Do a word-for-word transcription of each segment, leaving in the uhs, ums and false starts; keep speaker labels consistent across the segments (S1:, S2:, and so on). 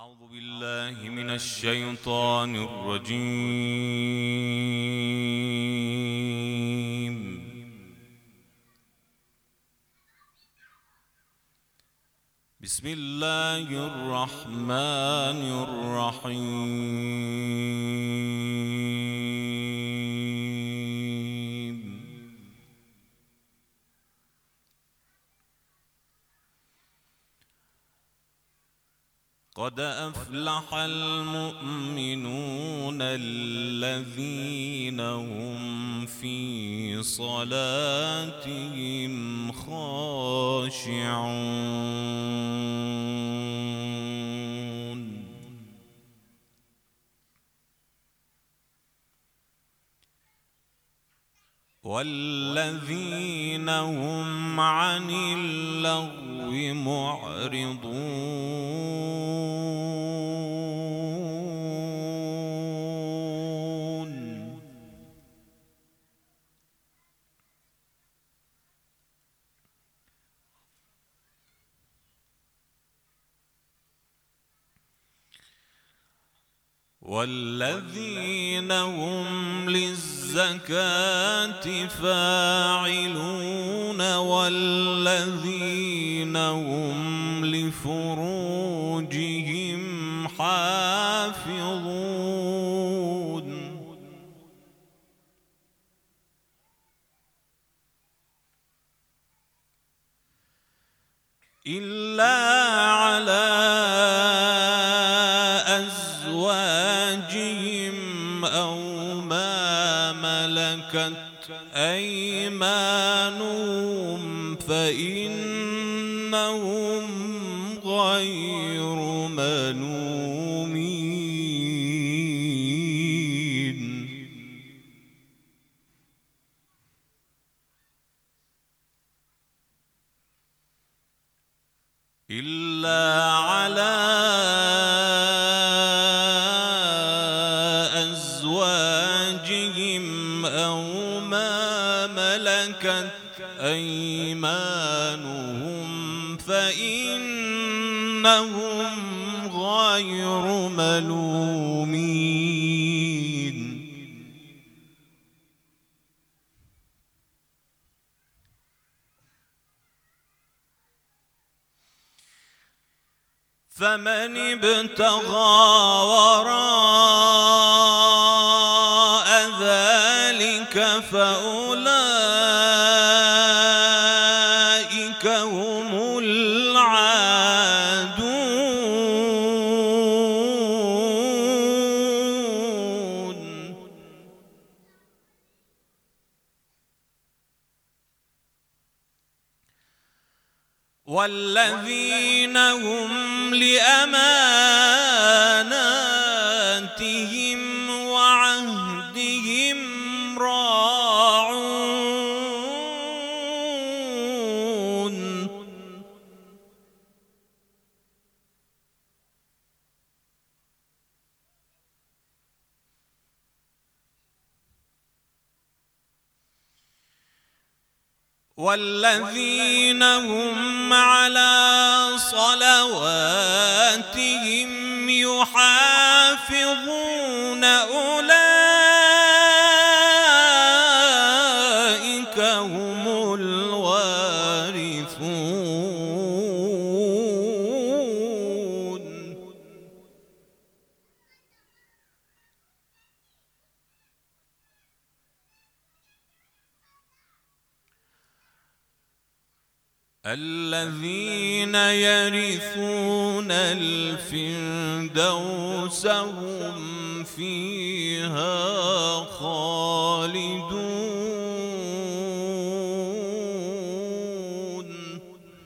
S1: أعوذ بالله من الشيطان الرجيم. بسم الله الرحمن الرحيم. قد أفلح المؤمنون الذين هم في صلاتهم خاشعون والذين هم عن اللغو معرضون والذين هم للزكاة فاعلون والذين هم لفروجهم حافظون إلا على أزواجهم أو ما ملكت أيمانهم فإنهم غير ملومين إلا على أزواجهم أو ما ملكت أيمانهم فإنهم غير ملومين فمن ابتغى وراء ذلك فأولئك هم العادون والذين هم لأماناتهم وعهدهم راعون والذين هم على صلواتهم يحافظون أولئك هم الوارثون الذين يرثون الفردوس هم فيها خالدون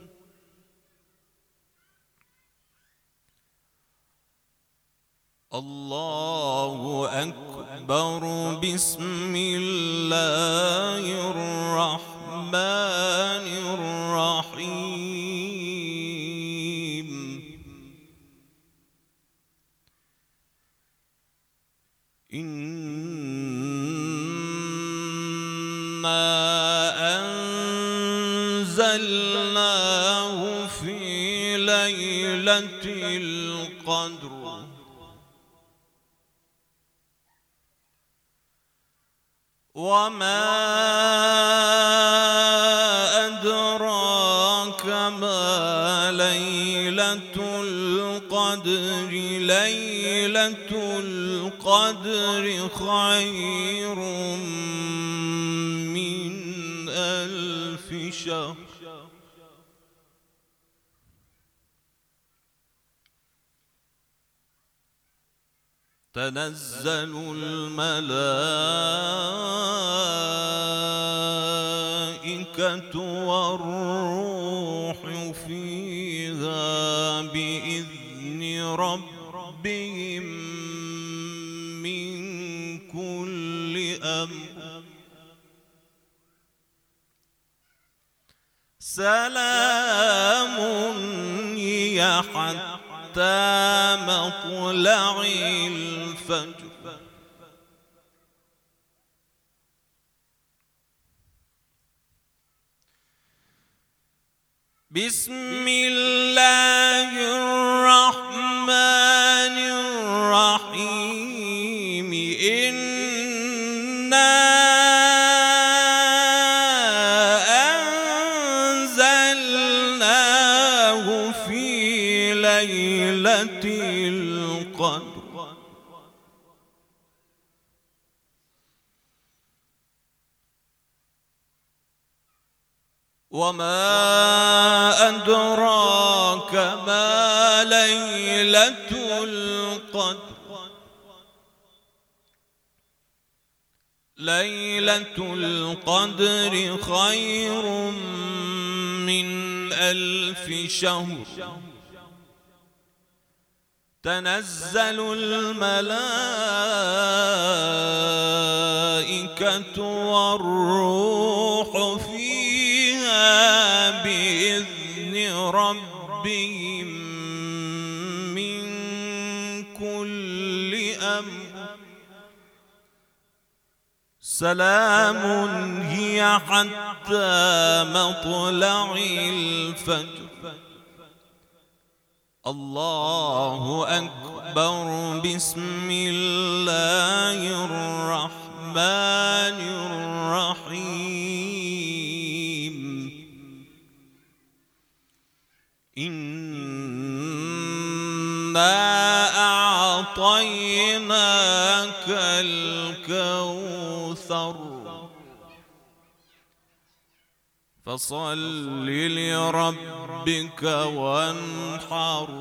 S1: الله أكبر. بسم الله الرحمن الرحيم. إنا أنزلناه في ليلة القدر وما أدراك ما ليلة القدر ليلة القدر خير من ألف شهر تنزل الملائكة والروح فيها بإذن ربهم من كل أمر سلام هي حتى مطلع الفجر بسم الله الرحمن الرحيم إنا أنزلناه في ليلة القدر وما أدراك ما ليلة القدر ليلة القدر خير من ألف شهر تنزل الملائكة والروح فيها بإذن ربهم من كل أمر سلام هي حتى مطلع الفجر الله أكبر بسم الله الرحمن الرحيم إنا أعطيناك الكوثر فصل لربك وانحر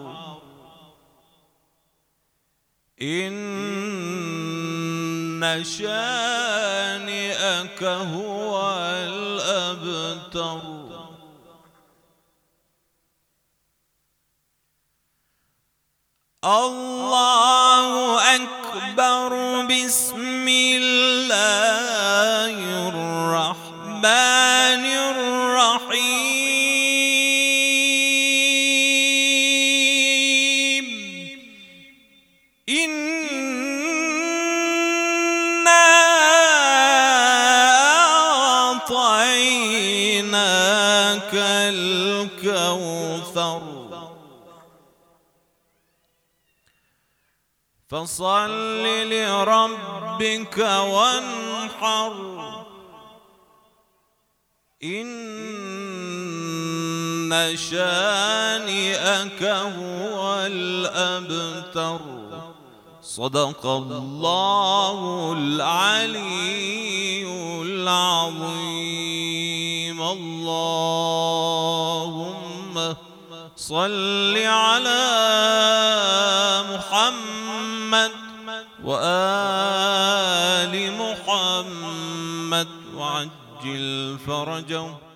S1: إن شانئك هو الأبتر الله أكبر بسم الله الرحمن الرحيم إنا أعطيناك الكوثر فصل لربك وانحر إن شانئك هو الأبتر صدق الله العلي العظيم اللهم صل على محمد وآل محمد وعجل فرجه